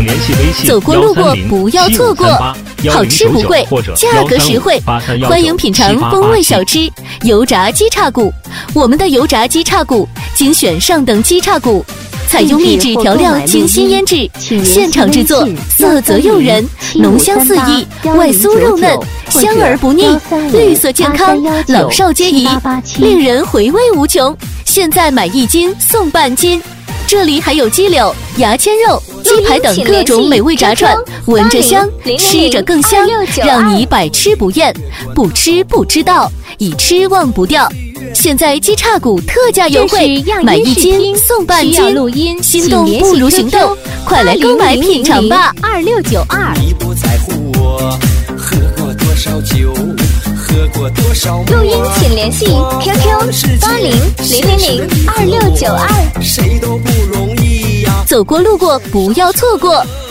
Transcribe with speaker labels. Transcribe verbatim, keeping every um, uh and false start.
Speaker 1: 联系微信
Speaker 2: 走过路过不要错过，好吃不贵，价格实惠，欢迎品尝风味小吃油炸鸡叉骨。我们的油炸鸡叉骨精选上等鸡叉骨，采用秘制调料精心腌制，现场制作，色泽诱人，浓香四溢，外酥肉嫩，香而不腻，绿色健康，老少皆宜，令人回味无穷。现在买一斤送半斤。这里还有鸡柳、牙签肉、鸡排等各种美味炸串，闻着香，吃着更香，让你百吃不厌，不吃不知道，一吃忘不掉。现在鸡叉骨特价优惠，买一斤送半斤，心动不如行动，快来购买品尝吧！
Speaker 3: 二六九二。
Speaker 4: 你不在乎我喝过多少酒，喝过多少。
Speaker 3: 录音请联系 Q Q 八零零零零二六九二。
Speaker 4: 谁都不容易呀。
Speaker 2: 走过路过不要错过。